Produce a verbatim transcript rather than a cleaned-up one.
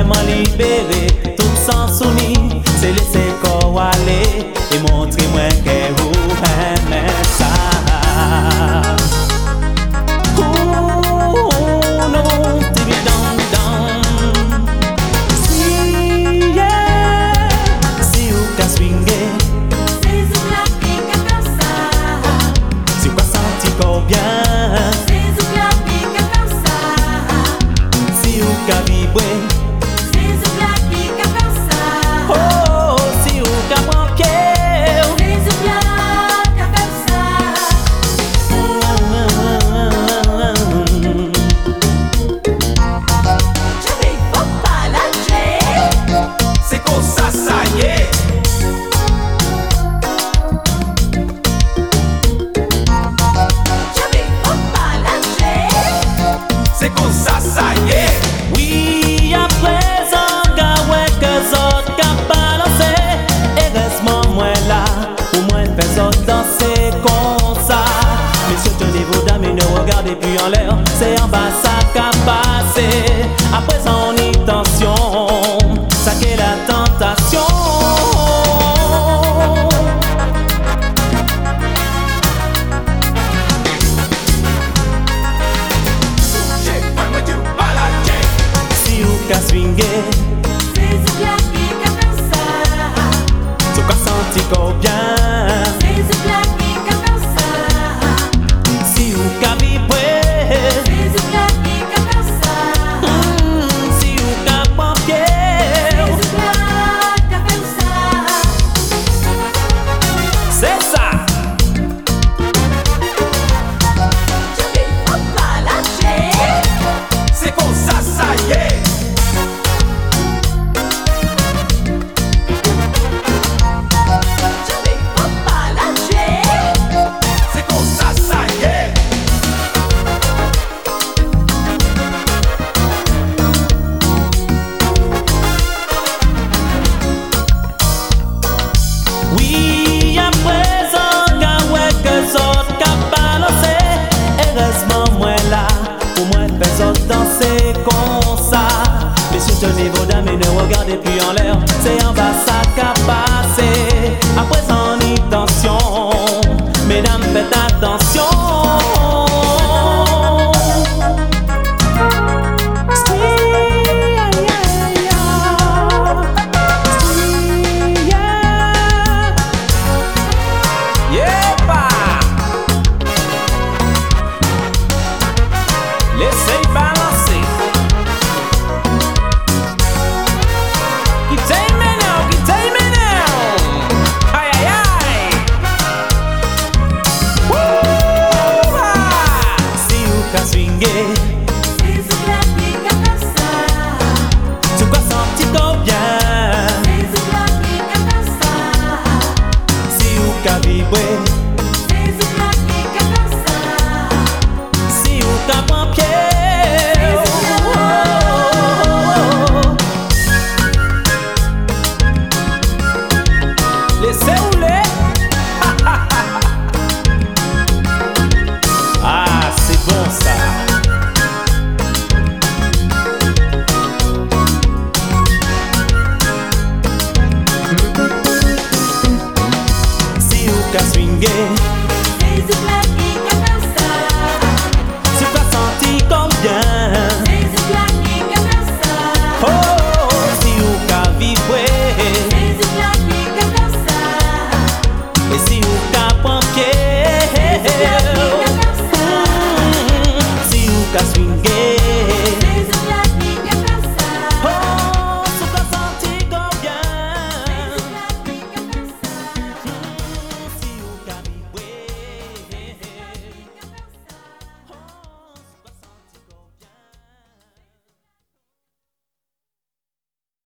vraiment libéré. Tout sans soumis, c'est laisser corps aller et montrer moi que vous aimez ça. Ooh, no, tibi dum dum. Si, yeah, si ou ka swinguer, C'est sous la pique comme ça. si ou ka senti corps bien, C'est sous la pique comme ça. si ou ka vibrer. C'est sous la pique comme ça. Oh, si ou ka prend pied. C'est sous la pique comme ça. Je vais pas pas lâcher. C'est comme ça, ça y est. Je vais pas pas lâcher. C'est comme ça, ça y est. Oui, à présent, gars, ouais, que autres qu'a balancé. Heureusement, moi là, au moins, fais autres danser comme ça. Messieurs, tenez-vous dames et ne regardez plus en l'air. C'est en bas, ça qu'a passé. À présent, on y tension. Ça qu'est la tentation. J'ai pas me dire balader. Si ou ka swinguer, C'est sous la pique comme ça. si ou ka senti corps bien. C'est sous la pique comme ça. Si ou ka vibrer. C'est sous la pique comme ça. Mm, si ou ka prend pied. C'est sous la pique comme ça. C'est ça. Je vais pas lâcher. C'est comme ça, ça y est. Je vais pas lâcher. C'est comme ça, ça y est. Oui, à présent, gars, ouais, que autres qu'a balancé. Heureusement, moi là, au moins, fais autres danser comme ça. Messieurs, tenez vos dames et ne regardez plus en l'air. C'est en bas, ça qu'a passé. À présent, on y tension. Mesdames, faites attention. Yepa! Laissez balancer. Qui t'aime now, qui t'aime now. Aïe aïe aïe. Wouh! Ah! Si ou ka swinguer, C'est sous la pique comme ça. tu ka senti corps bien. C'est sous la pique comme ça. Si ou ka vibrer, C'est sous la pique comme ça. si ou ka prend pied. Laissez rouler. Ah, c'est bon ça. Si ou ka swinguer, C'est sous la pique comme ça. si ou ka senti comme bien. C'est sous la pique comme ça. Oh,